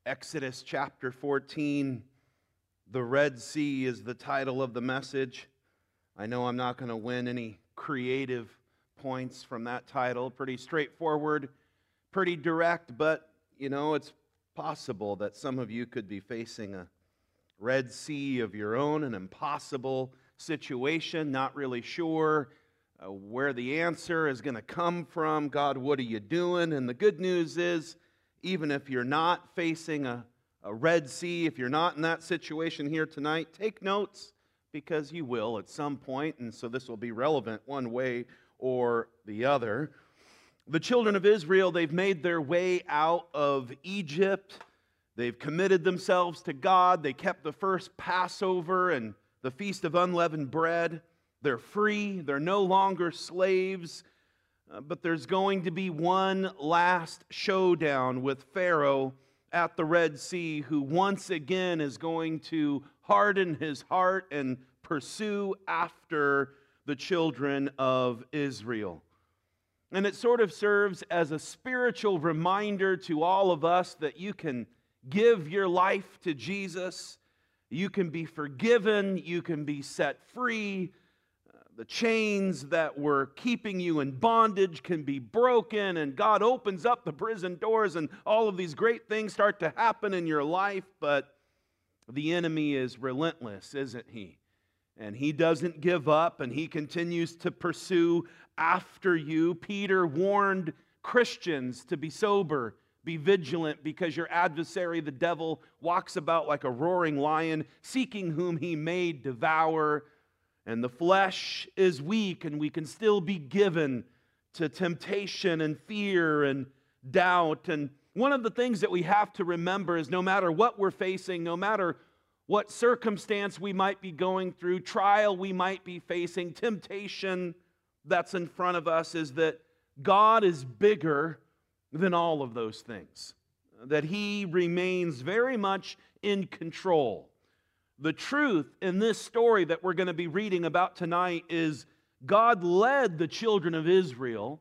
Exodus chapter 14, The Red Sea is the title of the message. I know I'm not going to win any creative points from that title. Pretty straightforward, pretty direct, but it's possible that some of you could be facing a Red Sea of your own, an impossible situation, not really sure where the answer is going to come from. God, what are you doing? And the good news is, even if you're not facing a Red Sea, if you're not in that situation here tonight, take notes, because you will at some point, and so this will be relevant one way or the other. The children of Israel, they've made their way out of Egypt. They've committed themselves to God. They kept the first Passover and the Feast of Unleavened Bread. They're free. They're no longer slaves. But there's going to be one last showdown with Pharaoh at the Red Sea, who once again is going to harden his heart and pursue after the children of Israel. And it sort of serves as a spiritual reminder to all of us that you can give your life to Jesus, you can be forgiven, you can be set free. The chains that were keeping you in bondage can be broken, and God opens up the prison doors, and all of these great things start to happen in your life. But the enemy is relentless, isn't he? And he doesn't give up, and he continues to pursue after you. Peter warned Christians to be sober, be vigilant, because your adversary, the devil, walks about like a roaring lion, seeking whom he may devour. And the flesh is weak, and we can still be given to temptation and fear and doubt. And one of the things that we have to remember is no matter what we're facing, no matter what circumstance we might be going through, trial we might be facing, temptation that's in front of us, is that God is bigger than all of those things, that He remains very much in control. The truth in this story that we're going to be reading about tonight is God led the children of Israel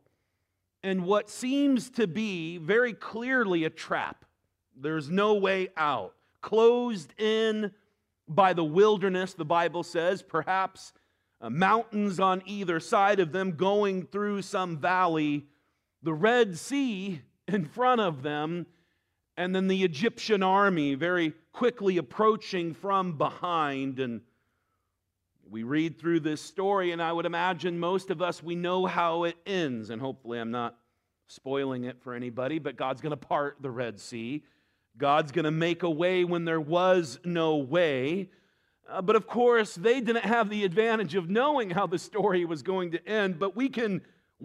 in what seems to be very clearly a trap. There's no way out. Closed in by the wilderness, the Bible says, perhaps mountains on either side of them, going through some valley, the Red Sea in front of them, and then the Egyptian army very quickly approaching from behind. And we read through this story, and I would imagine most of us, we know how it ends. And hopefully I'm not spoiling it for anybody, but God's going to part the Red Sea. God's going to make a way when there was no way. But of course, they didn't have the advantage of knowing how the story was going to end. But we can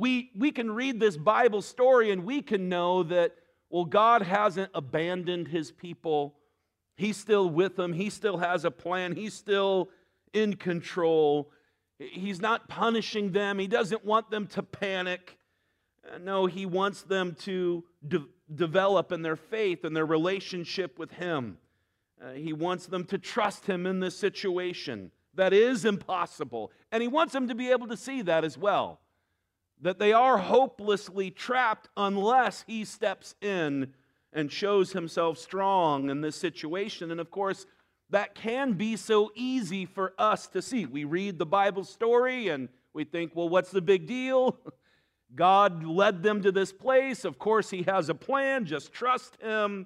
read this Bible story, and we can know that, well, God hasn't abandoned His people. He's still with them. He still has a plan. He's still in control. He's not punishing them. He doesn't want them to panic. No, He wants them to develop in their faith and their relationship with Him. He wants them to trust Him in this situation that is impossible. And He wants them to be able to see that as well, that they are hopelessly trapped unless He steps in and shows Himself strong in this situation. And of course, that can be so easy for us to see. We read the Bible story and we think, well, what's the big deal? God led them to this place. Of course, He has a plan. Just trust Him.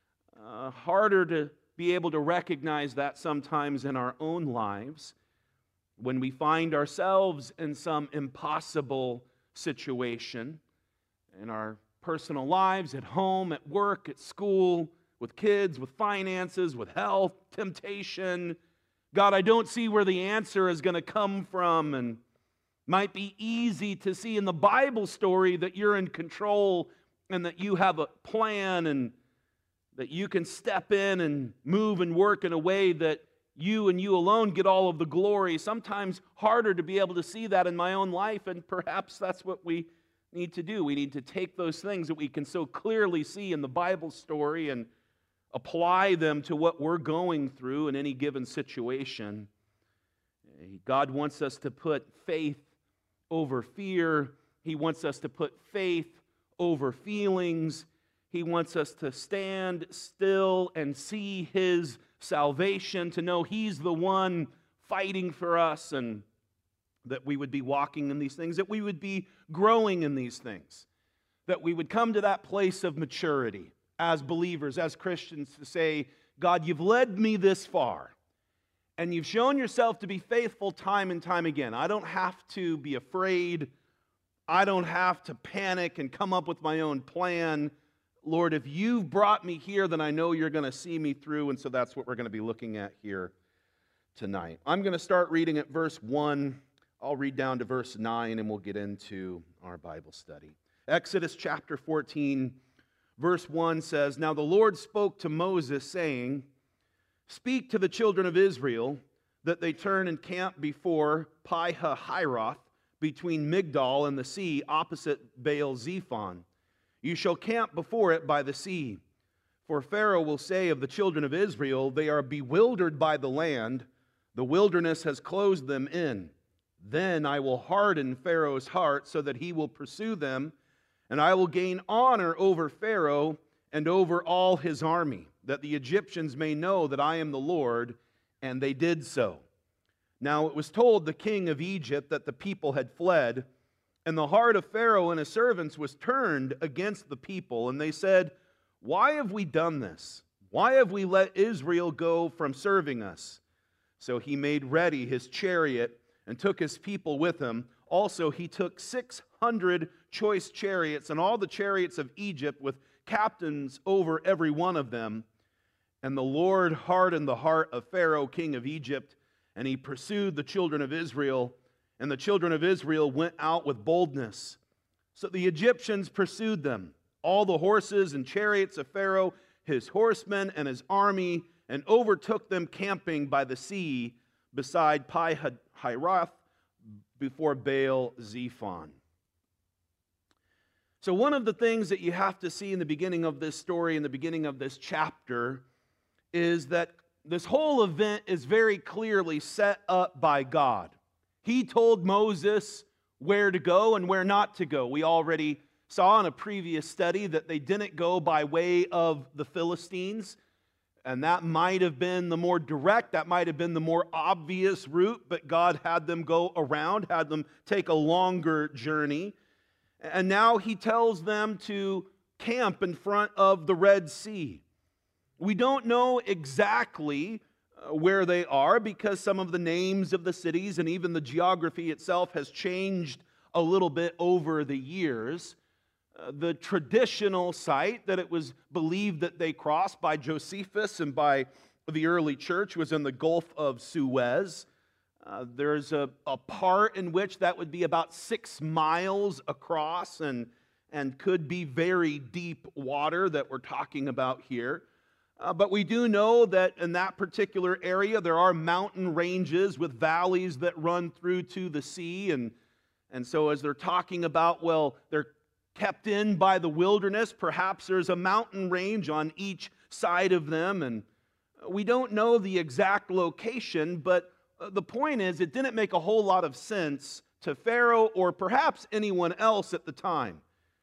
Harder to be able to recognize that sometimes in our own lives when we find ourselves in some impossible situation in our personal lives, at home, at work, at school, with kids, with finances, with health, temptation. God, I don't see where the answer is going to come from. And might be easy to see in the Bible story that you're in control and that you have a plan and that you can step in and move and work in a way that you and you alone get all of the glory. Sometimes harder to be able to see that in my own life, and perhaps that's what we need to do. We need to take those things that we can so clearly see in the Bible story and apply them to what we're going through in any given situation. God wants us to put faith over fear. He wants us to put faith over feelings. He wants us to stand still and see His salvation, to know He's the one fighting for us, and that we would be walking in these things, that we would be growing in these things, that we would come to that place of maturity as believers, as Christians, to say, God, you've led me this far, and you've shown yourself to be faithful time and time again. I don't have to be afraid. I don't have to panic and come up with my own plan. Lord, if you've brought me here, then I know you're going to see me through, and so that's what we're going to be looking at here tonight. I'm going to start reading at verse 1. I'll read down to verse 9, and we'll get into our Bible study. Exodus chapter 14, verse 1 says, Now the Lord spoke to Moses, saying, Speak to the children of Israel, that they turn and camp before Pi-hahiroth, between Migdol and the sea, opposite Baal-zephon. You shall camp before it by the sea. For Pharaoh will say of the children of Israel, They are bewildered by the land, the wilderness has closed them in. Then I will harden Pharaoh's heart so that he will pursue them, and I will gain honor over Pharaoh and over all his army, that the Egyptians may know that I am the Lord. And they did so. Now it was told the king of Egypt that the people had fled, and the heart of Pharaoh and his servants was turned against the people, and they said, Why have we done this? Why have we let Israel go from serving us? So he made ready his chariot and took his people with him. Also he took 600 choice chariots and all the chariots of Egypt with captains over every one of them. And the Lord hardened the heart of Pharaoh, king of Egypt, and he pursued the children of Israel. And the children of Israel went out with boldness. So the Egyptians pursued them, all the horses and chariots of Pharaoh, his horsemen and his army, and overtook them camping by the sea beside Pi-hahiroth before Baal-zephon. So one of the things that you have to see in the beginning of this story, in the beginning of this chapter, is that this whole event is very clearly set up by God. He told Moses where to go and where not to go. We already saw in a previous study that they didn't go by way of the Philistines, and that might have been the more direct, that might have been the more obvious route, but God had them go around, had them take a longer journey. And now he tells them to camp in front of the Red Sea. We don't know exactly where they are because some of the names of the cities and even the geography itself has changed a little bit over the years. The traditional site that it was believed that they crossed by Josephus and by the early church was in the Gulf of Suez. There's a part in which that would be about 6 miles across and could be very deep water that we're talking about here. But we do know that in that particular area there are mountain ranges with valleys that run through to the sea. And so as they're talking about, well, they're kept in by the wilderness, perhaps there's a mountain range on each side of them. And we don't know the exact location, but the point is it didn't make a whole lot of sense to Pharaoh or perhaps anyone else at the time.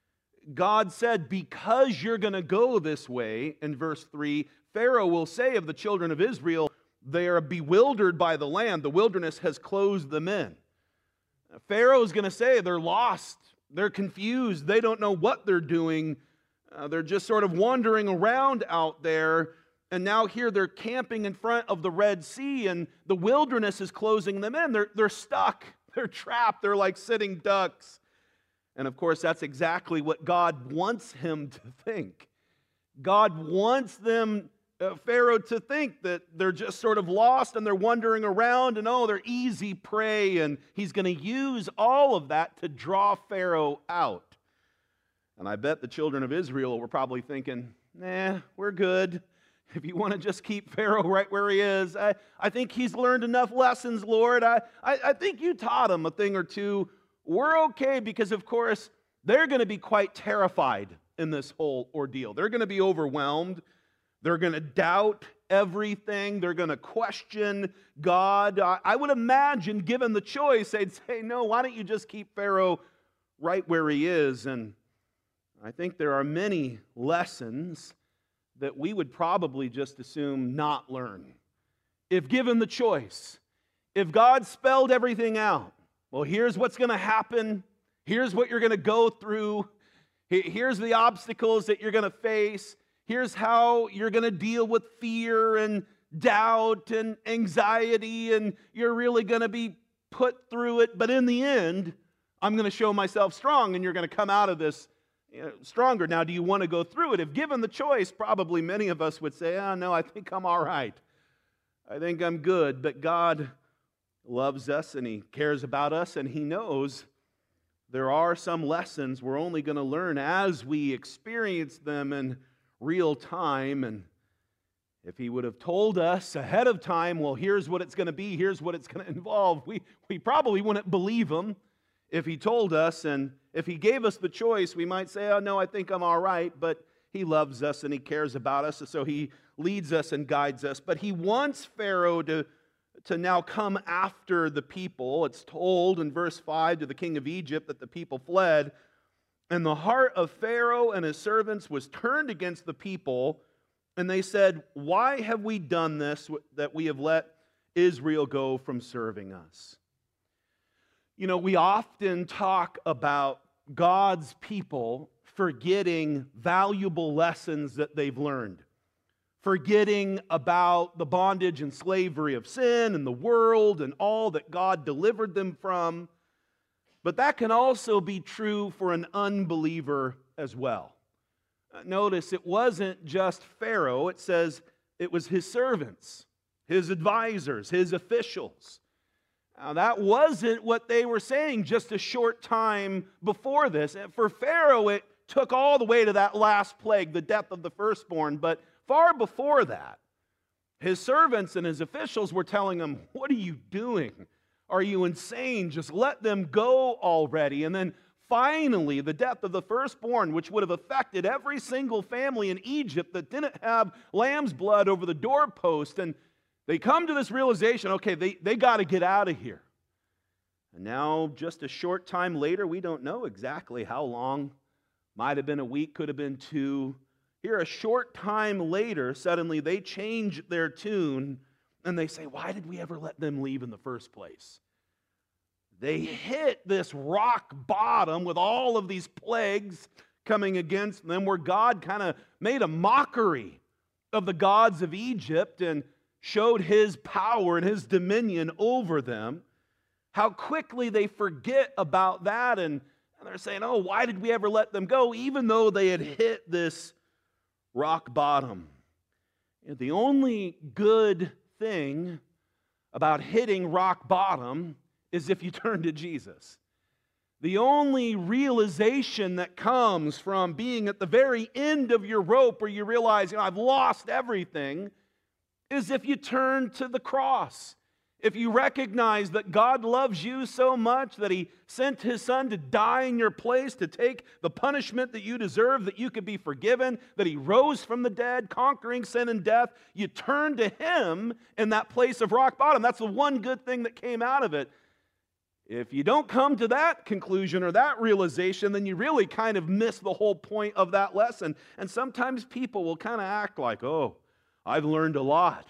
God said, because you're going to go this way, in verse 3, Pharaoh will say of the children of Israel, they are bewildered by the land. The wilderness has closed them in. Pharaoh's going to say they're lost. They're confused. They don't know what they're doing. They're just sort of wandering around out there. And now here they're camping in front of the Red Sea, and the wilderness is closing them in. They're stuck. They're trapped. They're like sitting ducks. And of course, that's exactly what God wants him to think. God wants them, Pharaoh, to think that they're just sort of lost and they're wandering around and, oh, they're easy prey. And he's going to use all of that to draw Pharaoh out. And I bet the children of Israel were probably thinking, nah, we're good. If you want to just keep Pharaoh right where he is, I think he's learned enough lessons, Lord. I think you taught him a thing or two. We're okay because, of course, they're going to be quite terrified in this whole ordeal. They're going to be overwhelmed. They're going to doubt everything. They're going to question God. I would imagine, given the choice, they'd say, no, why don't you just keep Pharaoh right where he is? And I think there are many lessons that we would probably just assume not learn. If given the choice, if God spelled everything out, well, here's what's going to happen, here's what you're going to go through, here's the obstacles that you're going to face, here's how you're going to deal with fear and doubt and anxiety, and you're really going to be put through it, but in the end, I'm going to show myself strong, and you're going to come out of this stronger. Now, do you want to go through it? If given the choice, probably many of us would say, oh, no, I think I'm all right. I think I'm good. But God loves us, and He cares about us, and He knows there are some lessons we're only going to learn as we experience them in real time. And if He would have told us ahead of time, well, here's what it's going to be, here's what it's going to involve, we probably wouldn't believe Him if He told us. And if He gave us the choice, we might say, oh, no, I think I'm all right. But He loves us and He cares about us, and so He leads us and guides us. But He wants Pharaoh to now come after the people. It's told in verse 5 to the king of Egypt that the people fled. And the heart of Pharaoh and his servants was turned against the people, and they said, why have we done this, that we have let Israel go from serving us? You know, we often talk about God's people forgetting valuable lessons that they've learned, forgetting about the bondage and slavery of sin and the world and all that God delivered them from. But that can also be true for an unbeliever as well. Notice it wasn't just Pharaoh. It says it was his servants, his advisors, his officials. Now, that wasn't what they were saying just a short time before this. For Pharaoh, it took all the way to that last plague, the death of the firstborn. But far before that, his servants and his officials were telling him, what are you doing? Are you insane? Just let them go already. And then finally, the death of the firstborn, which would have affected every single family in Egypt that didn't have lamb's blood over the doorpost. And they come to this realization, okay, they got to get out of here. And now, just a short time later, we don't know exactly how long. Might have been a week, could have been 2. Here, a short time later, suddenly they change their tune and they say, why did we ever let them leave in the first place? They hit this rock bottom with all of these plagues coming against them, where God kind of made a mockery of the gods of Egypt and showed His power and His dominion over them. How quickly they forget about that, and they're saying, oh, why did we ever let them go, even though they had hit this rock bottom. The only good thing about hitting rock bottom is if you turn to Jesus. The only realization that comes from being at the very end of your rope, where you realize, I've lost everything, is if you turn to the cross. If you recognize that God loves you so much that He sent His Son to die in your place, to take the punishment that you deserve, that you could be forgiven, that He rose from the dead, conquering sin and death, you turn to Him in that place of rock bottom. That's the one good thing that came out of it. If you don't come to that conclusion or that realization, then you really kind of miss the whole point of that lesson. And sometimes people will kind of act like, oh, I've learned a lot.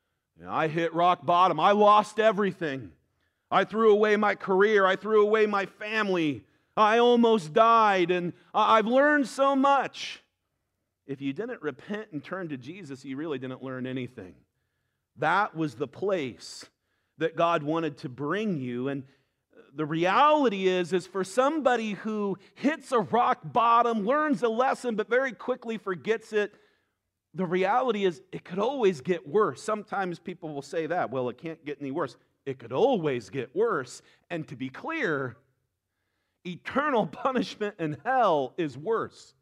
I hit rock bottom. I lost everything. I threw away my career. I threw away my family. I almost died, and I've learned so much. If you didn't repent and turn to Jesus, you really didn't learn anything. That was the place that God wanted to bring you. And the reality is for somebody who hits a rock bottom, learns a lesson, but very quickly forgets it, the reality is it could always get worse. Sometimes people will say that, well, it can't get any worse. It could always get worse. And to be clear, eternal punishment in hell is worse.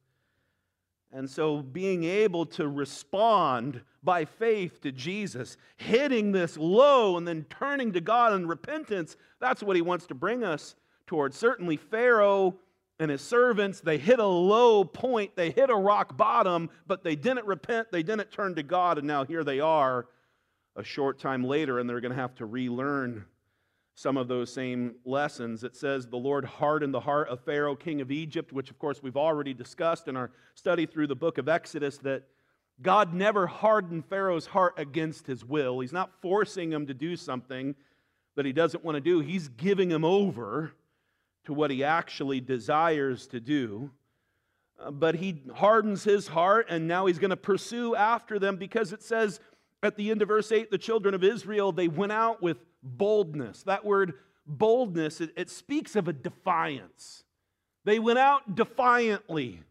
And so being able to respond by faith to Jesus, hitting this low and then turning to God in repentance, that's what He wants to bring us towards. Certainly Pharaoh and his servants, they hit a low point, they hit a rock bottom, but they didn't repent, they didn't turn to God, and now here they are a short time later, and they're going to have to relearn some of those same lessons. It says, the Lord hardened the heart of Pharaoh, king of Egypt, which of course we've already discussed in our study through the book of Exodus, that God never hardened Pharaoh's heart against his will. He's not forcing him to do something that he doesn't want to do. He's giving him over to what he actually desires to do. But he hardens his heart, and now he's going to pursue after them, because it says at the end of verse 8, the children of Israel, they went out with boldness. That word boldness, it speaks of a defiance. They went out defiantly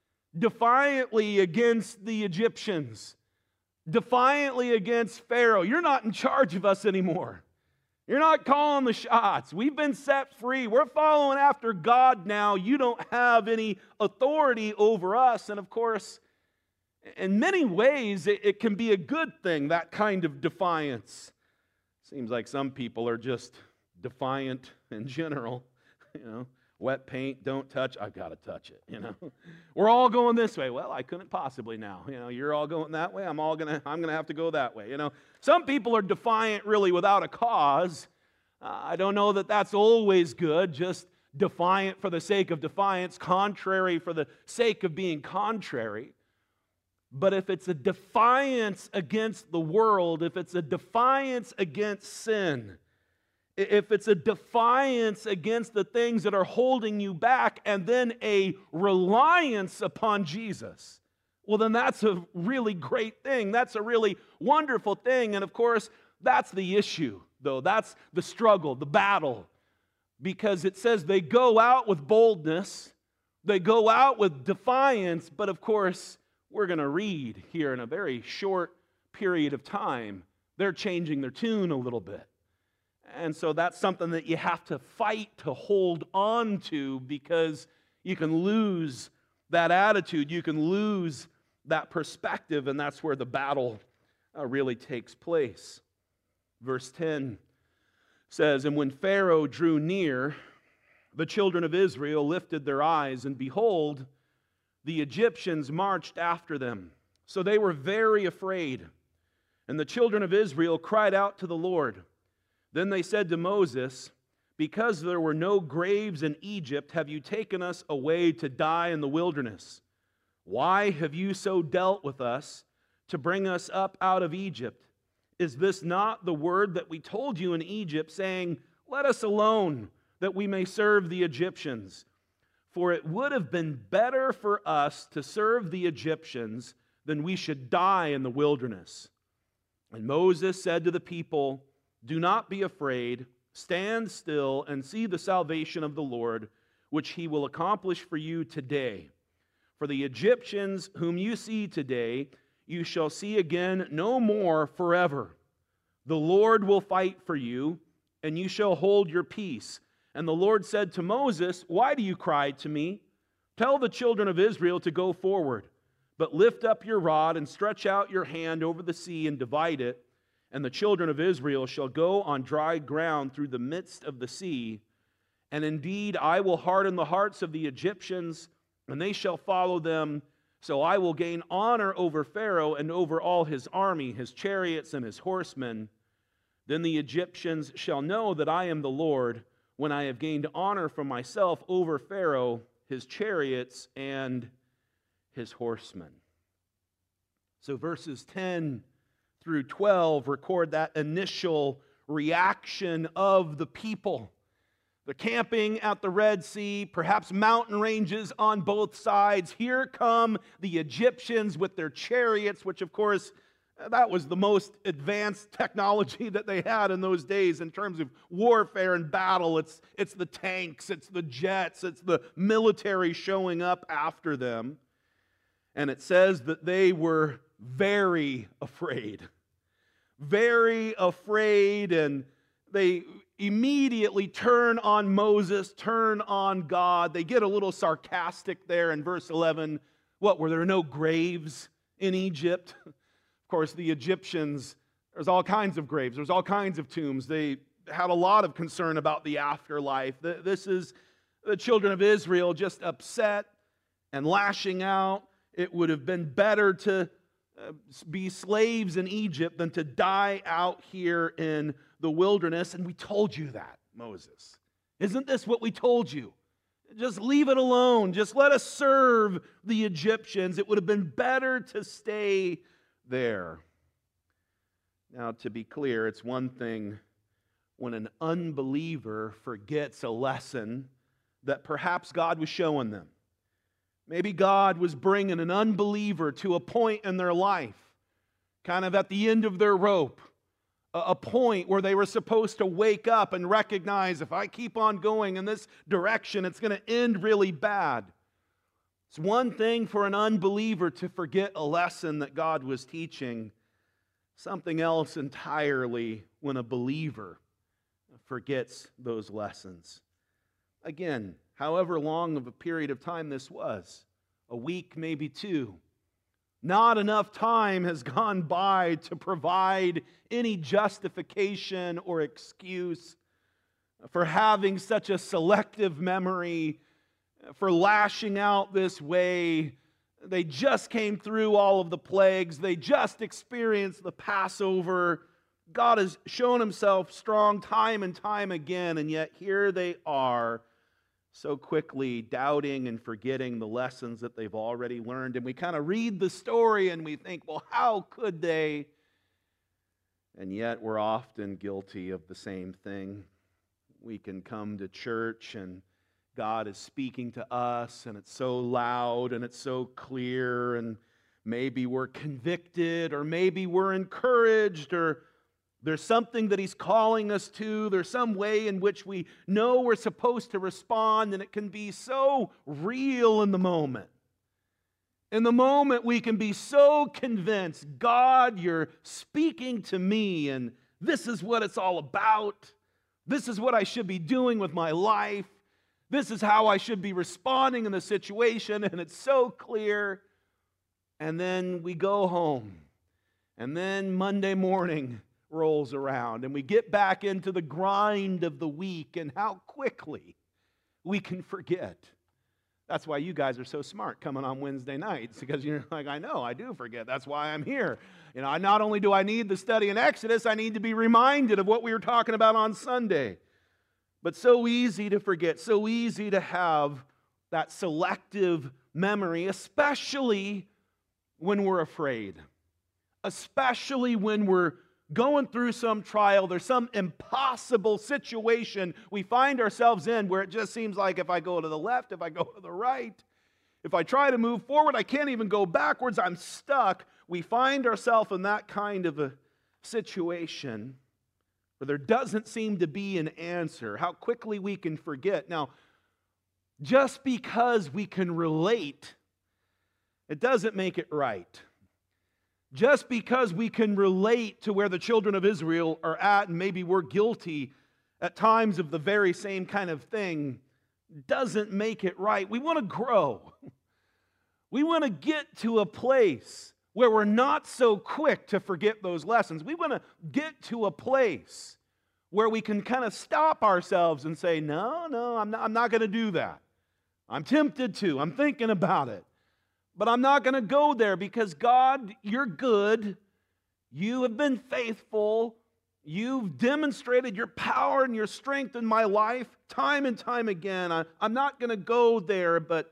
against the Egyptians, defiantly against Pharaoh. You're not in charge of us anymore. You're not calling the shots. We've been set free. We're following after God now. You don't have any authority over us. And of course, in many ways, it can be a good thing, that kind of defiance. Seems like some people are just defiant in general. Wet paint, don't touch. I've got to touch it. We're all going this way. Well, I couldn't possibly now. You're all going that way. I'm gonna have to go that way. Some people are defiant really without a cause. I don't know that that's always good. Just defiant for the sake of defiance, contrary for the sake of being contrary. But if it's a defiance against the world, if it's a defiance against sin, if it's a defiance against the things that are holding you back, and then a reliance upon Jesus, well, then that's a really great thing. That's a really wonderful thing. And of course, that's the issue, though. That's the struggle, the battle. Because it says they go out with boldness, they go out with defiance, but of course, we're going to read here in a very short period of time, they're changing their tune a little bit. And so that's something that you have to fight to hold on to, because you can lose that attitude, you can lose that perspective, and that's where the battle really takes place. Verse 10 says, "And when Pharaoh drew near, the children of Israel lifted their eyes, and behold, the Egyptians marched after them. So they were very afraid. And the children of Israel cried out to the Lord. Then they said to Moses, 'Because there were no graves in Egypt, have you taken us away to die in the wilderness? Why have you so dealt with us to bring us up out of Egypt? Is this not the word that we told you in Egypt, saying, Let us alone, that we may serve the Egyptians? For it would have been better for us to serve the Egyptians than we should die in the wilderness.' And Moses said to the people, 'Do not be afraid. Stand still and see the salvation of the Lord, which he will accomplish for you today. For the Egyptians whom you see today, you shall see again no more forever. The Lord will fight for you, and you shall hold your peace.' And the Lord said to Moses, 'Why do you cry to me? Tell the children of Israel to go forward, but lift up your rod and stretch out your hand over the sea and divide it, and the children of Israel shall go on dry ground through the midst of the sea. And indeed, I will harden the hearts of the Egyptians, and they shall follow them. So I will gain honor over Pharaoh and over all his army, his chariots and his horsemen. Then the Egyptians shall know that I am the Lord, when I have gained honor for myself over Pharaoh, his chariots, and his horsemen.'" So verses 10 through 12 record that initial reaction of the people. They're camping at the Red Sea, perhaps mountain ranges on both sides. Here come the Egyptians with their chariots, which of course, that was the most advanced technology that they had in those days in terms of warfare and battle. It's the tanks, it's the jets, it's the military showing up after them. And it says that they were very afraid. Very afraid, and they immediately turn on Moses, turn on God. They get a little sarcastic there in verse 11. What, were there no graves in Egypt? Of course, the Egyptians, there's all kinds of graves, there's all kinds of tombs. They had a lot of concern about the afterlife. This is the children of Israel just upset and lashing out. It would have been better to be slaves in Egypt than to die out here in the wilderness. And we told you that. Moses? Isn't this what we told you? Just leave it alone. Just let us serve the Egyptians. It would have been better to stay there. Now, to be clear, it's one thing when an unbeliever forgets a lesson that perhaps God was showing them. Maybe God was bringing an unbeliever to a point in their life, kind of at the end of their rope, a point where they were supposed to wake up and recognize, if I keep on going in this direction, it's going to end really bad. It's one thing for an unbeliever to forget a lesson that God was teaching, something else entirely when a believer forgets those lessons. Again, however long of a period of time this was, a week, maybe two, not enough time has gone by to provide any justification or excuse for having such a selective memory, for lashing out this way. They just came through all of the plagues. They just experienced the Passover. God has shown Himself strong time and time again, and yet here they are, so quickly doubting and forgetting the lessons that they've already learned. And we kind of read the story and we think, well, how could they? And yet we're often guilty of the same thing. We can come to church and God is speaking to us and it's so loud and it's so clear, and maybe we're convicted or maybe we're encouraged, or there's something that He's calling us to. There's some way in which we know we're supposed to respond, and it can be so real in the moment. In the moment, we can be so convinced, God, you're speaking to me, and this is what it's all about. This is what I should be doing with my life. This is how I should be responding in the situation, and it's so clear. And then we go home, and then Monday morning rolls around and we get back into the grind of the week, and how quickly we can forget. That's why you guys are so smart coming on Wednesday nights, because you're like, I know, I do forget. That's why I'm here. You know, not only do I need the study in Exodus, I need to be reminded of what we were talking about on Sunday. But so easy to forget, so easy to have that selective memory, especially when we're afraid, especially when we're going through some trial. There's some impossible situation we find ourselves in where it just seems like if I go to the left, if I go to the right, if I try to move forward, I can't even go backwards. I'm stuck. We find ourselves in that kind of a situation where there doesn't seem to be an answer. How quickly we can forget. Now, just because we can relate, it doesn't make it right. Just because we can relate to where the children of Israel are at, and maybe we're guilty at times of the very same kind of thing, doesn't make it right. We want to grow. We want to get to a place where we're not so quick to forget those lessons. We want to get to a place where we can kind of stop ourselves and say, no, I'm not going to do that. I'm tempted to. I'm thinking about it. But I'm not going to go there, because God, you're good. You have been faithful. You've demonstrated your power and your strength in my life time and time again. I'm not going to go there. But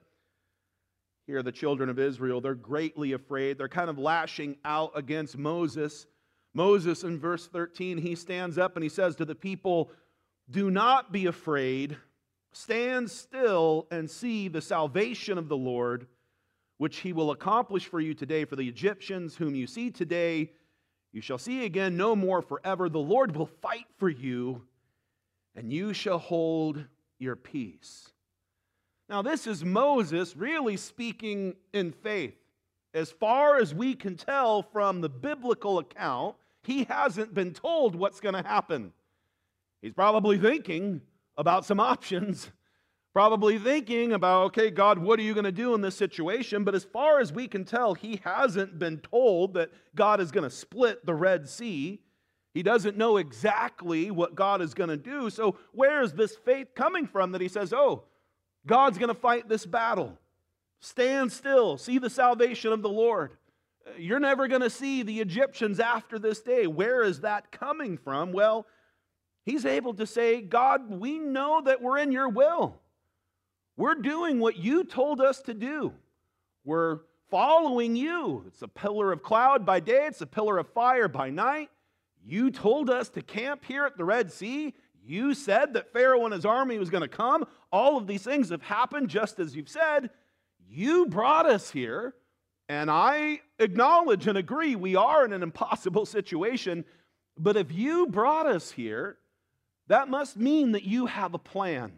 here the children of Israel, they're greatly afraid. They're kind of lashing out against Moses. Moses, in verse 13, he stands up and he says to the people, "Do not be afraid. Stand still and see the salvation of the Lord, which He will accomplish for you today. For the Egyptians whom you see today, you shall see again no more forever. The Lord will fight for you, and you shall hold your peace." Now, this is Moses really speaking in faith. As far as we can tell from the biblical account, he hasn't been told what's going to happen. He's probably thinking about some options. Probably thinking about, okay, God, what are you going to do in this situation? But as far as we can tell, he hasn't been told that God is going to split the Red Sea. He doesn't know exactly what God is going to do. So where is this faith coming from that he says, oh, God's going to fight this battle. Stand still. See the salvation of the Lord. You're never going to see the Egyptians after this day. Where is that coming from? Well, He's able to say, God, we know that we're in your will. We're doing what you told us to do. We're following you. It's a pillar of cloud by day. It's a pillar of fire by night. You told us to camp here at the Red Sea. You said that Pharaoh and his army was going to come. All of these things have happened just as you've said. You brought us here, and I acknowledge and agree we are in an impossible situation. But if you brought us here, that must mean that you have a plan.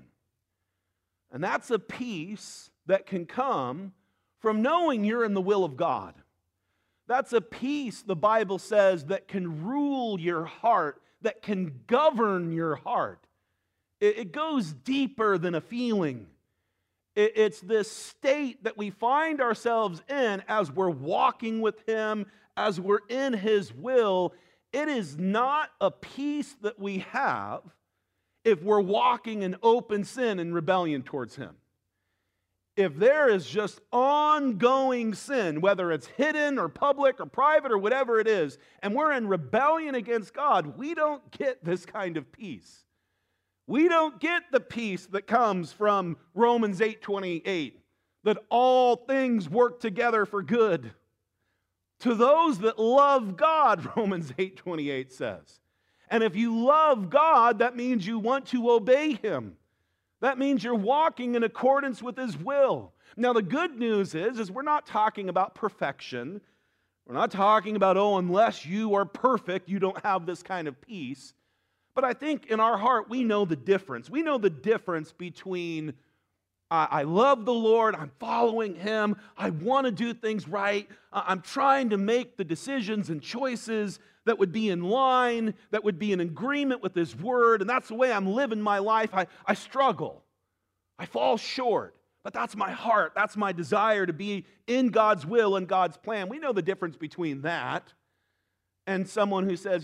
And that's a peace that can come from knowing you're in the will of God. That's a peace, the Bible says, that can rule your heart, that can govern your heart. It goes deeper than a feeling. It's this state that we find ourselves in as we're walking with Him, as we're in His will. It is not a peace that we have if we're walking in open sin and rebellion towards Him. If there is just ongoing sin, whether it's hidden or public or private or whatever it is, and we're in rebellion against God, we don't get this kind of peace. We don't get the peace that comes from Romans 8:28, that all things work together for good to those that love God, Romans 8:28 says. And if you love God, that means you want to obey Him. That means you're walking in accordance with His will. Now, the good news is we're not talking about perfection. We're not talking about, unless you are perfect, you don't have this kind of peace. But I think in our heart, we know the difference. We know the difference between I love the Lord, I'm following Him, I want to do things right, I'm trying to make the decisions and choices that would be in line, that would be in agreement with His Word, and that's the way I'm living my life. I struggle. I fall short. But that's my heart. That's my desire to be in God's will and God's plan. We know the difference between that and someone who says,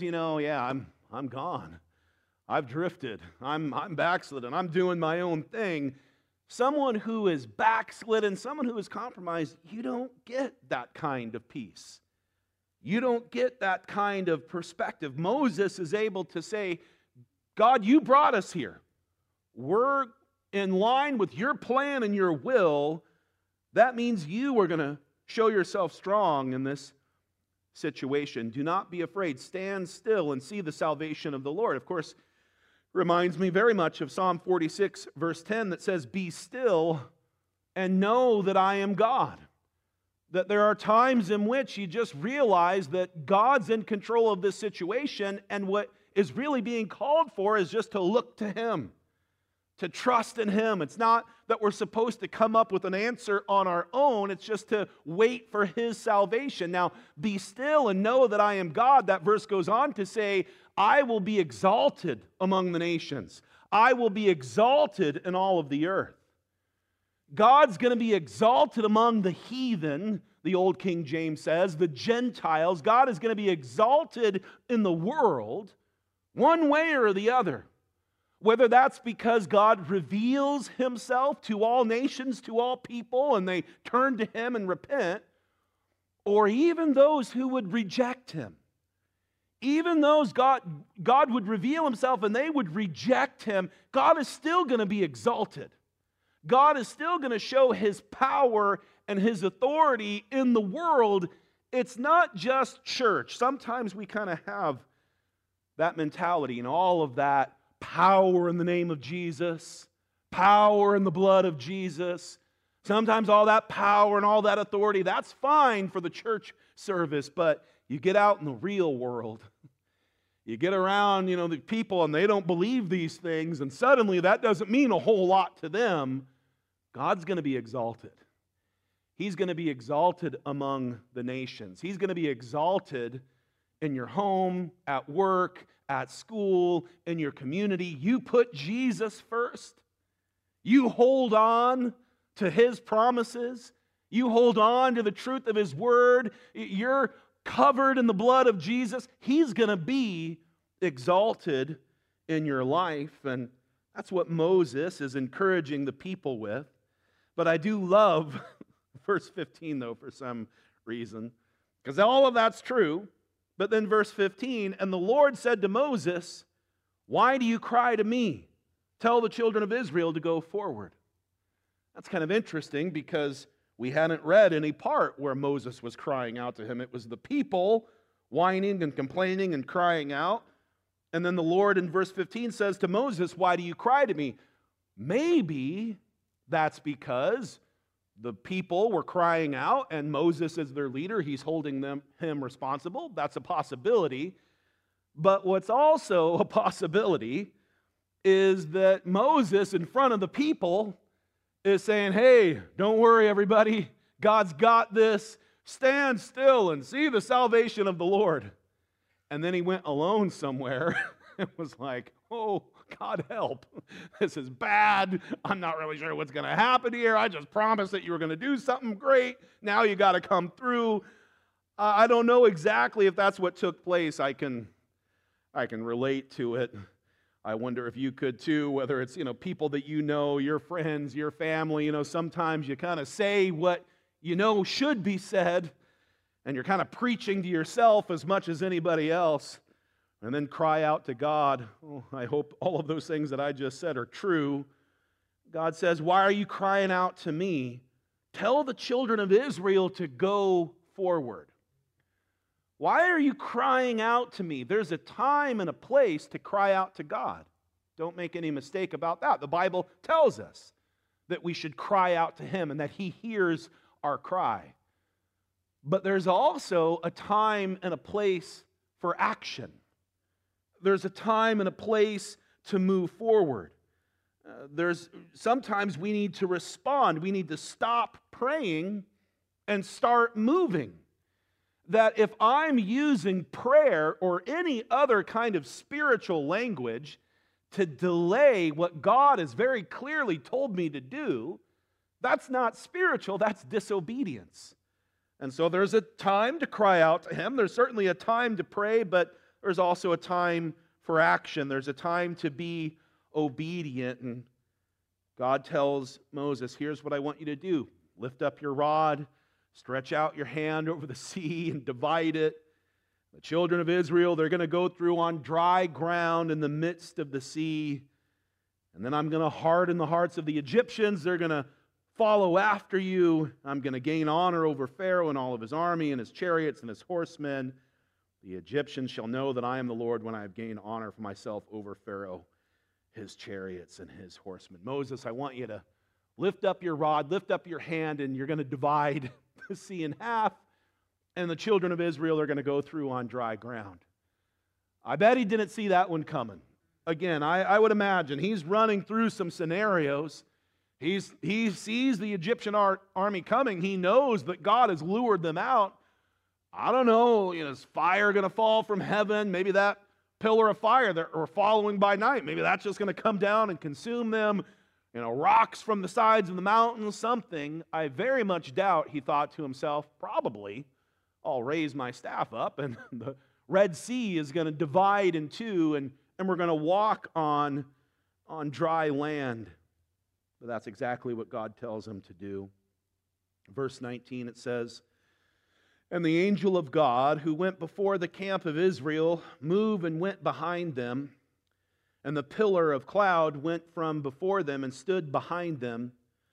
I'm gone. I've drifted. I'm backslidden. I'm doing my own thing. Someone who is backslidden, someone who is compromised, you don't get that kind of peace. You don't get that kind of perspective. Moses is able to say, God, you brought us here. We're in line with your plan and your will. That means you are going to show yourself strong in this situation. Do not be afraid. Stand still and see the salvation of the Lord. Of course, reminds me very much of Psalm 46, verse 10, that says, be still and know that I am God. That there are times in which you just realize that God's in control of this situation, and what is really being called for is just to look to Him, to trust in Him. It's not that we're supposed to come up with an answer on our own. It's just to wait for His salvation. Now, be still and know that I am God. That verse goes on to say, I will be exalted among the nations. I will be exalted in all of the earth. God's going to be exalted among the heathen, the old King James says, the Gentiles. God is going to be exalted in the world, one way or the other. Whether that's because God reveals Himself to all nations, to all people, and they turn to Him and repent, or even those who would reject Him. Even those God would reveal Himself and they would reject Him, God is still going to be exalted. God is still going to show His power and His authority in the world. It's not just church. Sometimes we kind of have that mentality and all of that power in the name of Jesus, power in the blood of Jesus. Sometimes all that power and all that authority, that's fine for the church service, but you get out in the real world. You get around, the people and they don't believe these things, and suddenly that doesn't mean a whole lot to them. God's going to be exalted. He's going to be exalted among the nations. He's going to be exalted in your home, at work, at school, in your community. You put Jesus first. You hold on to His promises. You hold on to the truth of His word. You're covered in the blood of Jesus. He's going to be exalted in your life. And that's what Moses is encouraging the people with. But I do love verse 15, though, for some reason, because all of that's true. But then verse 15, and the Lord said to Moses, Why do you cry to me? Tell the children of Israel to go forward. That's kind of interesting because we hadn't read any part where Moses was crying out to him. It was the people whining and complaining and crying out. And then the Lord in verse 15 says to Moses, why do you cry to me? Maybe that's because the people were crying out and Moses is their leader. He's holding him responsible. That's a possibility. But what's also a possibility is that Moses in front of the people is saying, hey, don't worry everybody. God's got this. Stand still and see the salvation of the Lord. And then he went alone somewhere and was like, oh, God help. This is bad. I'm not really sure what's going to happen here. I just promised that you were going to do something great. Now you got to come through. I don't know exactly if that's what took place. I can relate to it. I wonder if you could too, whether it's, people that you know, your friends, your family, sometimes you kind of say what you know should be said, and you're kind of preaching to yourself as much as anybody else, and then cry out to God. Oh, I hope all of those things that I just said are true. God says, why are you crying out to me? Tell the children of Israel to go forward. Why are you crying out to me? There's a time and a place to cry out to God. Don't make any mistake about that. The Bible tells us that we should cry out to Him and that He hears our cry. But there's also a time and a place for action. There's a time and a place to move forward. Sometimes we need to respond. We need to stop praying and start moving. That if I'm using prayer or any other kind of spiritual language to delay what God has very clearly told me to do, that's not spiritual, that's disobedience. And so there's a time to cry out to Him. There's certainly a time to pray, but there's also a time for action. There's a time to be obedient. And God tells Moses, here's what I want you to do. Lift up your rod, stretch out your hand over the sea and divide it. The children of Israel, they're going to go through on dry ground in the midst of the sea. And then I'm going to harden the hearts of the Egyptians. They're going to follow after you. I'm going to gain honor over Pharaoh and all of his army and his chariots and his horsemen. The Egyptians shall know that I am the Lord when I have gained honor for myself over Pharaoh, his chariots, and his horsemen. Moses, I want you to lift up your rod, lift up your hand, and you're going to divide the sea in half, and the children of Israel are going to go through on dry ground. I bet he didn't see that one coming. Again, I would imagine he's running through some scenarios. He sees the Egyptian army coming. He knows that God has lured them out. I don't know, is fire going to fall from heaven? Maybe that pillar of fire that we're following by night, maybe that's just going to come down and consume them. Rocks from the sides of the mountains, something. I very much doubt he thought to himself, probably, I'll raise my staff up and the Red Sea is going to divide in two and we're going to walk on dry land. But that's exactly what God tells him to do. Verse 19, it says, and the angel of God, who went before the camp of Israel, moved and went behind them. And the pillar of cloud went from before them and stood behind them.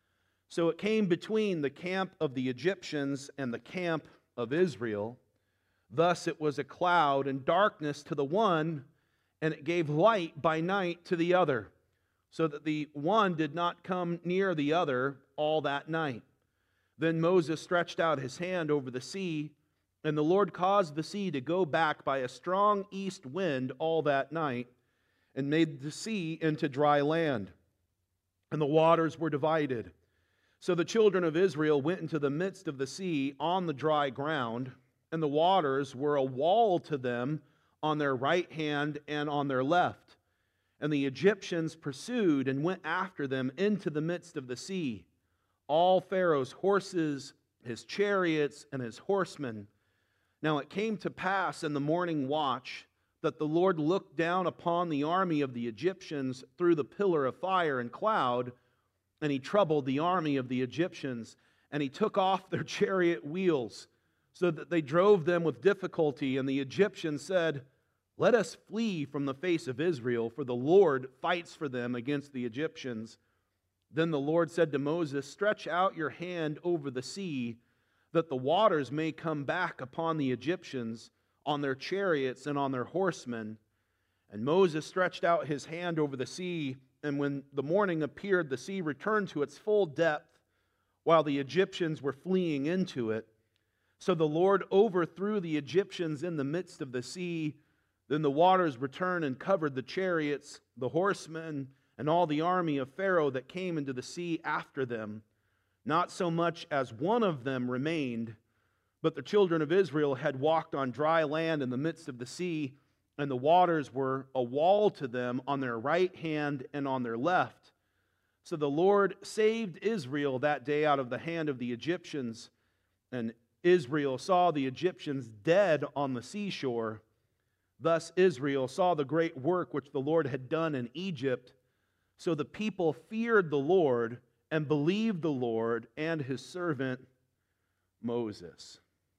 So it came between the camp of the Egyptians and the camp of Israel. Thus it was a cloud and darkness to the one, and it gave light by night to the other, so that the one did not come near the other all that night. Then Moses stretched out his hand over the sea, and the Lord caused the sea to go back by a strong east wind all that night, and made the sea into dry land, and the waters were divided. So the children of Israel went into the midst of the sea on the dry ground, and the waters were a wall to them on their right hand and on their left. And the Egyptians pursued and went after them into the midst of the sea, all Pharaoh's horses, his chariots, and his horsemen. Now it came to pass in the morning watch that the Lord looked down upon the army of the Egyptians through the pillar of fire and cloud, and he troubled the army of the Egyptians, and he took off their chariot wheels, so that they drove them with difficulty. And the Egyptians said, Let us flee from the face of Israel, for the Lord fights for them against the Egyptians. Then the Lord said to Moses, stretch out your hand over the sea, that the waters may come back upon the Egyptians, on their chariots and on their horsemen. And Moses stretched out his hand over the sea, and when the morning appeared, the sea returned to its full depth, while the Egyptians were fleeing into it. So the Lord overthrew the Egyptians in the midst of the sea. Then the waters returned and covered the chariots, the horsemen, and all the army of Pharaoh that came into the sea after them. Not so much as one of them remained, but the children of Israel had walked on dry land in the midst of the sea, and the waters were a wall to them on their right hand and on their left. So the Lord saved Israel that day out of the hand of the Egyptians, and Israel saw the Egyptians dead on the seashore. Thus Israel saw the great work which the Lord had done in Egypt. So the people feared the Lord and believed the Lord and his servant Moses.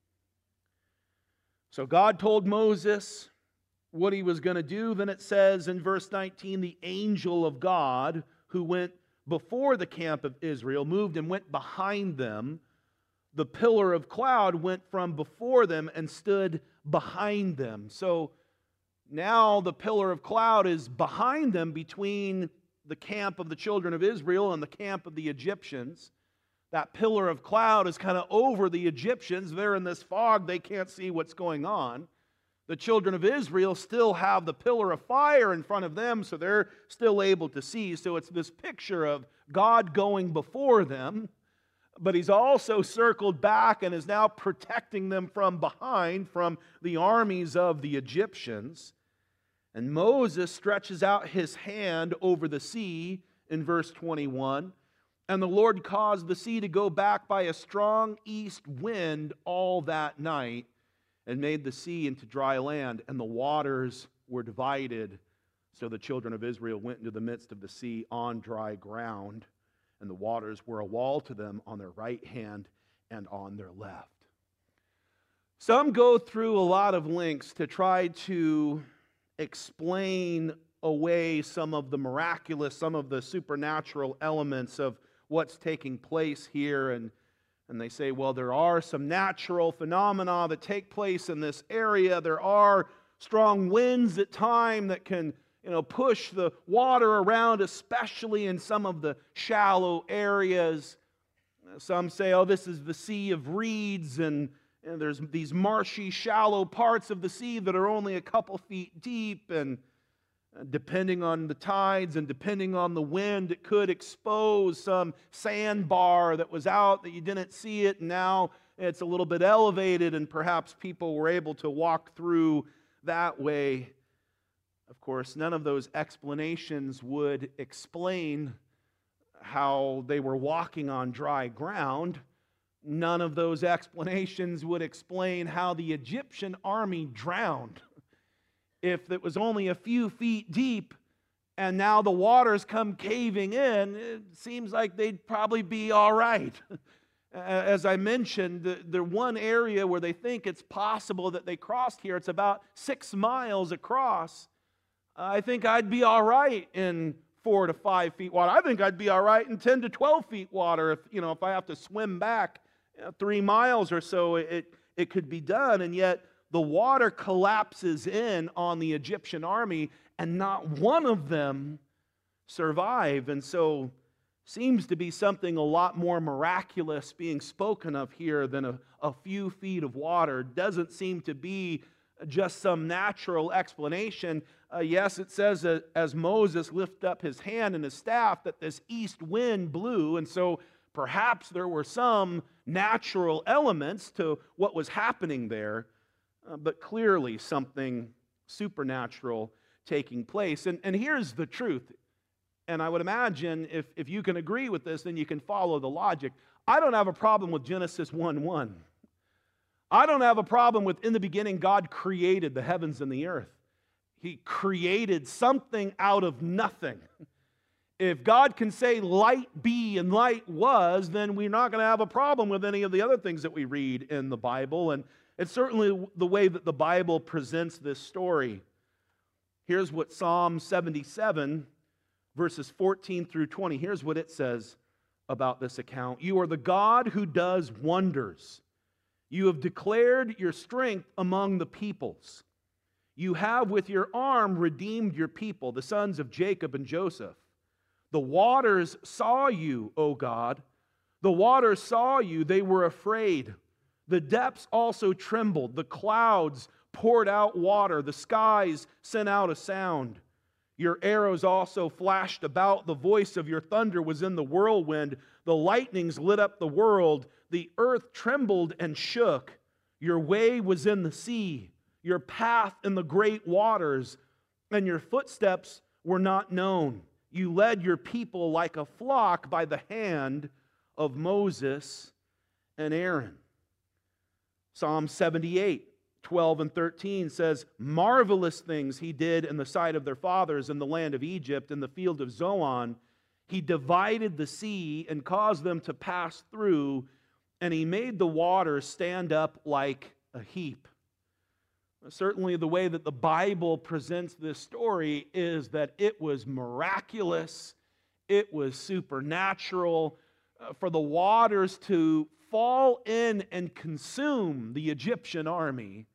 So God told Moses what he was going to do. Then it says in verse 19, the angel of God who went before the camp of Israel moved and went behind them. The pillar of cloud went from before them and stood behind them. So now the pillar of cloud is behind them, between the camp of the children of Israel and the camp of the Egyptians. That pillar of cloud is kind of over the Egyptians. They're in this fog. They can't see what's going on. The children of Israel still have the pillar of fire in front of them, so they're still able to see. So it's this picture of God going before them, but he's also circled back and is now protecting them from behind, from the armies of the Egyptians. And Moses stretches out his hand over the sea in verse 21. And the Lord caused the sea to go back by a strong east wind all that night, and made the sea into dry land, and the waters were divided. So the children of Israel went into the midst of the sea on dry ground, and the waters were a wall to them on their right hand and on their left. Some go through a lot of lengths to try to explain away some of the miraculous, some of the supernatural elements of what's taking place here. And they say, well, there are some natural phenomena that take place in this area. There are strong winds at times that can, push the water around, especially in some of the shallow areas. Some say, oh, this is the Sea of Reeds, and there's these marshy, shallow parts of the sea that are only a couple feet deep, and depending on the tides and depending on the wind, it could expose some sandbar that was out that you didn't see it, and now it's a little bit elevated, and perhaps people were able to walk through that way. Of course, none of those explanations would explain how they were walking on dry ground. None of those explanations would explain how the Egyptian army drowned. If it was only a few feet deep and now the waters come caving in, it seems like they'd probably be all right. As I mentioned, the one area where they think it's possible that they crossed here, it's about 6 miles across. I think I'd be all right in 4 to 5 feet water. I think I'd be all right in 10 to 12 feet water if I have to swim back 3 miles or so, it could be done. And yet the water collapses in on the Egyptian army, and not one of them survive. And so seems to be something a lot more miraculous being spoken of here than a few feet of water. Doesn't seem to be just some natural explanation. Yes, it says that as Moses lifted up his hand and his staff, that this east wind blew, and so perhaps there were some natural elements to what was happening there, but clearly something supernatural taking place. And here's the truth, and I would imagine if you can agree with this, then you can follow the logic. I don't have a problem with Genesis 1:1. I don't have a problem with, in the beginning, God created the heavens and the earth. He created something out of nothing. If God can say light be and light was, then we're not going to have a problem with any of the other things that we read in the Bible. And it's certainly the way that the Bible presents this story. Here's what Psalm 77, verses 14 through 20, here's what it says about this account. You are the God who does wonders. You have declared your strength among the peoples. You have with your arm redeemed your people, the sons of Jacob and Joseph. The waters saw you, O God. The waters saw you, they were afraid. The depths also trembled. The clouds poured out water. The skies sent out a sound. Your arrows also flashed about. The voice of your thunder was in the whirlwind. The lightnings lit up the world. The earth trembled and shook. Your way was in the sea, your path in the great waters, and your footsteps were not known. You led your people like a flock by the hand of Moses and Aaron. Psalm 78, 12 and 13 says, marvelous things he did in the sight of their fathers in the land of Egypt, in the field of Zoan. He divided the sea and caused them to pass through, and he made the waters stand up like a heap. Certainly the way that the Bible presents this story is that it was miraculous, it was supernatural, for the waters to fall in and consume the Egyptian army.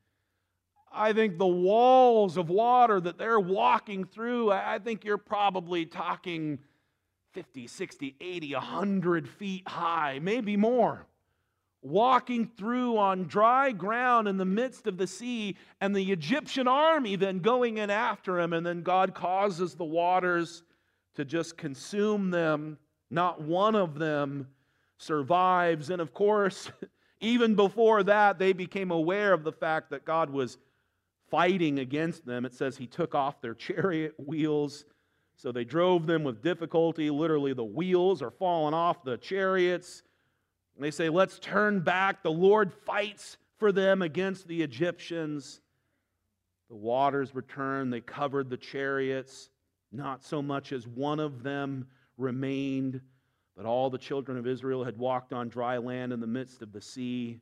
I think the walls of water that they're walking through, I think you're probably talking 50, 60, 80, 100 feet high, maybe more. Walking through on dry ground in the midst of the sea, and the Egyptian army then going in after him, and then God causes the waters to just consume them. Not one of them survives. And of course, even before that, they became aware of the fact that God was fighting against them. It says he took off their chariot wheels, so they drove them with difficulty. Literally, the wheels are falling off the chariots. And they say, let's turn back. The Lord fights for them against the Egyptians. The waters returned. They covered the chariots. Not so much as one of them remained, but all the children of Israel had walked on dry land in the midst of the sea.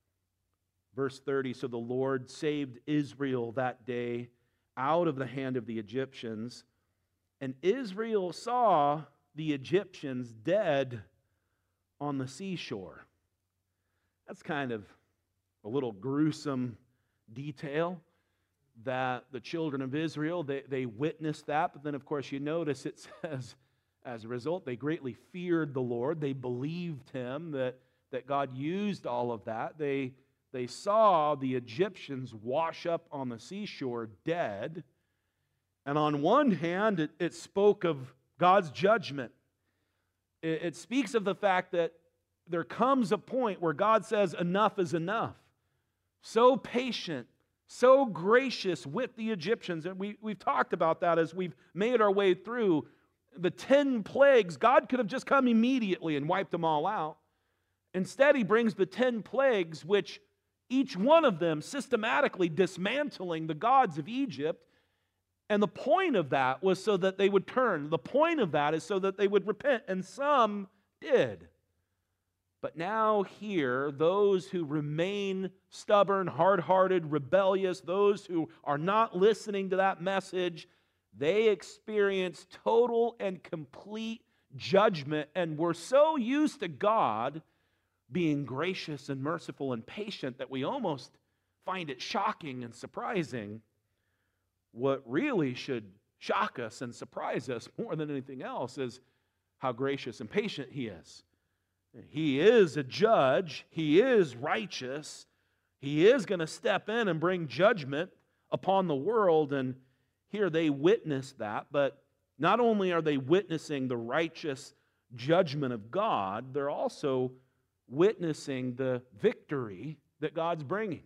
Verse 30, so the Lord saved Israel that day out of the hand of the Egyptians, and Israel saw the Egyptians dead on the seashore. That's kind of a little gruesome detail that the children of Israel, they witnessed that, but then of course you notice it says, as a result, they greatly feared the Lord. They believed him, that God used all of that. They saw the Egyptians wash up on the seashore dead. And on one hand, it spoke of God's judgment. It speaks of the fact that there comes a point where God says enough is enough. So patient, so gracious with the Egyptians. And we've talked about that as we've made our way through the 10 plagues. God could have just come immediately and wiped them all out. Instead, he brings the 10 plagues, which each one of them systematically dismantling the gods of Egypt. And the point of that was so that they would turn. The point of that is so that they would repent. And some did. But now here, those who remain stubborn, hard-hearted, rebellious, those who are not listening to that message, they experience total and complete judgment, and we're so used to God being gracious and merciful and patient that we almost find it shocking and surprising. What really should shock us and surprise us more than anything else is how gracious and patient he is. He is a judge. He is righteous. He is going to step in and bring judgment upon the world, and here they witness that, but not only are they witnessing the righteous judgment of God, they're also witnessing the victory that God's bringing.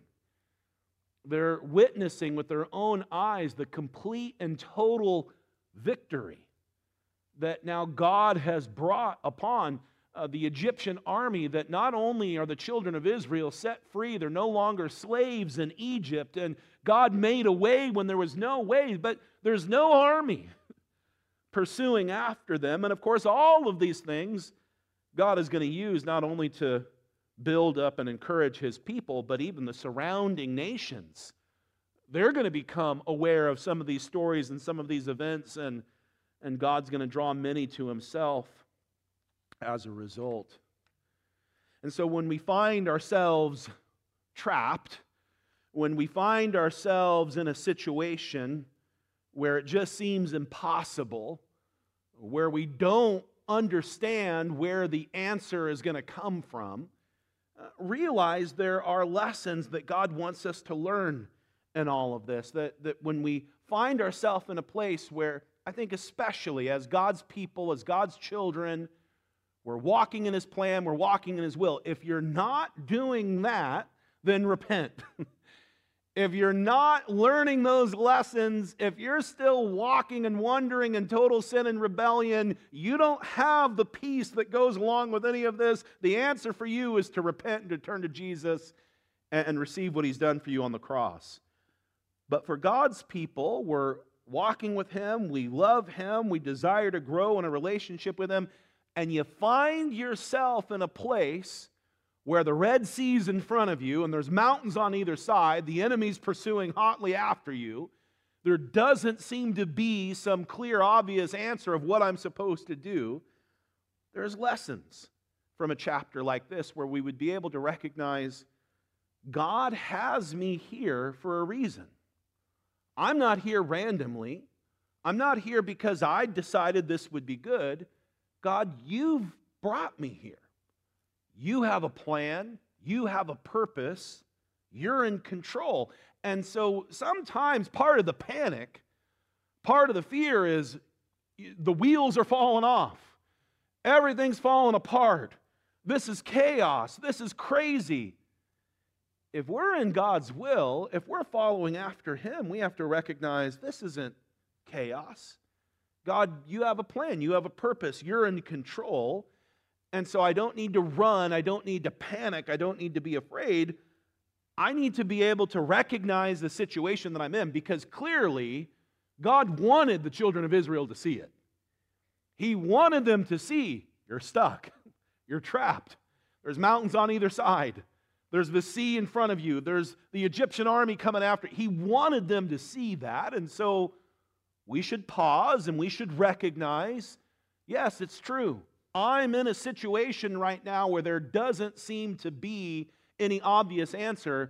They're witnessing with their own eyes the complete and total victory that now God has brought upon the Egyptian army, that not only are the children of Israel set free, they're no longer slaves in Egypt, and God made a way when there was no way, but there's no army pursuing after them. And of course, all of these things God is going to use not only to build up and encourage his people, but even the surrounding nations they're going to become aware of some of these stories and some of these events, and God's going to draw many to Himself as a result. And so when we find ourselves trapped, when we find ourselves in a situation where it just seems impossible, where we don't understand where the answer is going to come from, realize there are lessons that God wants us to learn in all of this. That when we find ourselves in a place where, I think especially as God's people, as God's children, we're walking in His plan, we're walking in His will. If you're not doing that, then repent. If you're not learning those lessons, if you're still walking and wandering in total sin and rebellion, you don't have the peace that goes along with any of this. The answer for you is to repent and to turn to Jesus and receive what He's done for you on the cross. But for God's people, we're walking with Him, we love Him, we desire to grow in a relationship with Him, and you find yourself in a place where the Red Sea's in front of you and there's mountains on either side, the enemy's pursuing hotly after you, there doesn't seem to be some clear, obvious answer of what I'm supposed to do. There's lessons from a chapter like this where we would be able to recognize God has me here for a reason. I'm not here randomly. I'm not here because I decided this would be good. God, you've brought me here. You have a plan. You have a purpose. You're in control. And so sometimes part of the panic, part of the fear is the wheels are falling off. Everything's falling apart. This is chaos. This is crazy. If we're in God's will, if we're following after Him, we have to recognize this isn't chaos. God, you have a plan. You have a purpose. You're in control. And so I don't need to run. I don't need to panic. I don't need to be afraid. I need to be able to recognize the situation that I'm in, because clearly God wanted the children of Israel to see it. He wanted them to see, you're stuck. You're trapped. There's mountains on either side. There's the sea in front of you. There's the Egyptian army coming after. He wanted them to see that. And so we should pause and we should recognize, yes, it's true. I'm in a situation right now where there doesn't seem to be any obvious answer.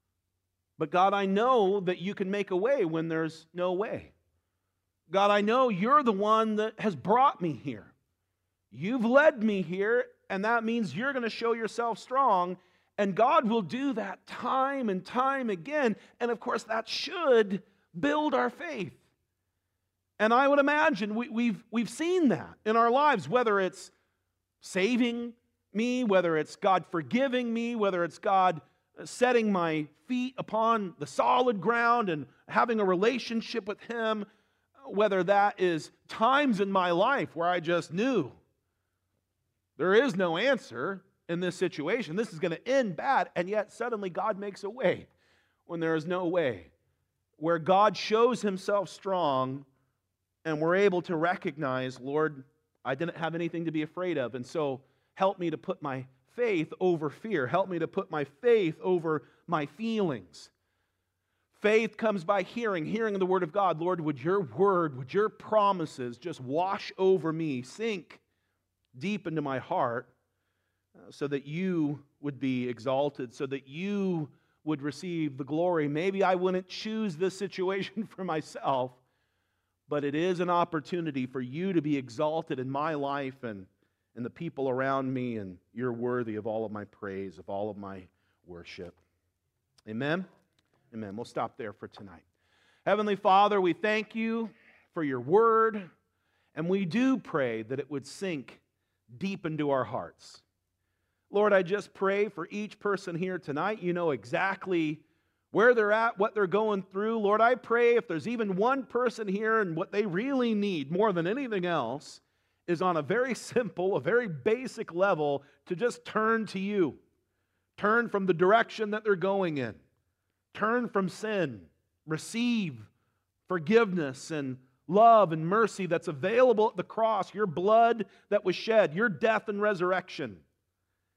But God, I know that you can make a way when there's no way. God, I know you're the one that has brought me here. You've led me here, and that means you're going to show yourself strong. And God will do that time and time again. And of course, that should build our faith. And I would imagine we've seen that in our lives, whether it's saving me, whether it's God forgiving me, whether it's God setting my feet upon the solid ground and having a relationship with Him, whether that is times in my life where I just knew there is no answer in this situation. This is going to end bad, and yet suddenly God makes a way when there is no way, where God shows Himself strong, and we're able to recognize, Lord, I didn't have anything to be afraid of, and so help me to put my faith over fear. Help me to put my faith over my feelings. Faith comes by hearing the Word of God. Lord, would your Word, would your promises just wash over me, sink deep into my heart, so that you would be exalted, so that you would receive the glory. Maybe I wouldn't choose this situation for myself, but it is an opportunity for you to be exalted in my life and the people around me, and you're worthy of all of my praise, of all of my worship. Amen? Amen. We'll stop there for tonight. Heavenly Father, we thank you for your word, and we do pray that it would sink deep into our hearts. Lord, I just pray for each person here tonight. You know exactly where they're at, what they're going through. Lord, I pray if there's even one person here and what they really need more than anything else is on a very simple, a very basic level to just turn to you. Turn from the direction that they're going in. Turn from sin. Receive forgiveness and love and mercy that's available at the cross, your blood that was shed, your death and resurrection.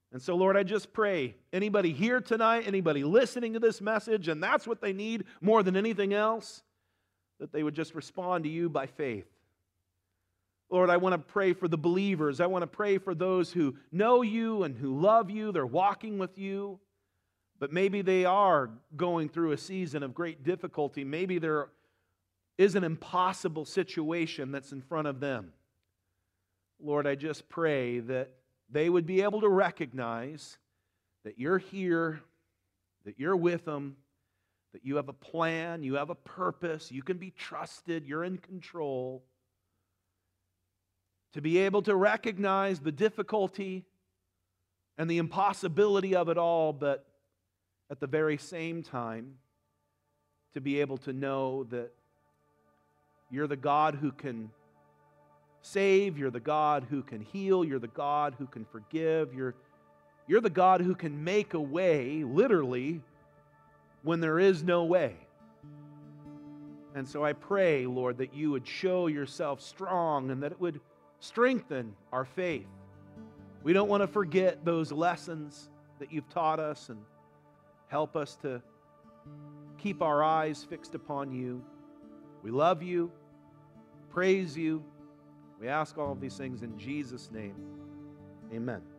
And so, Lord, I just pray, anybody here tonight, anybody listening to this message, and that's what they need more than anything else, that they would just respond to you by faith. Lord, I want to pray for the believers. I want to pray for those who know you and who love you. They're walking with you, but maybe they are going through a season of great difficulty. Maybe there is an impossible situation that's in front of them. Lord, I just pray that they would be able to recognize that you're here, that you're with them, that you have a plan, you have a purpose, you can be trusted, you're in control. To be able to recognize the difficulty and the impossibility of it all, but at the very same time, to be able to know that you're the God who can save, you're the God who can heal, you're the God who can forgive, you're the God who can make a way, literally, when there is no way. And so I pray, Lord, that you would show yourself strong and that it would strengthen our faith. We don't want to forget those lessons that you've taught us, and help us to keep our eyes fixed upon you. We love you, praise you. We ask all of these things in Jesus' name. Amen.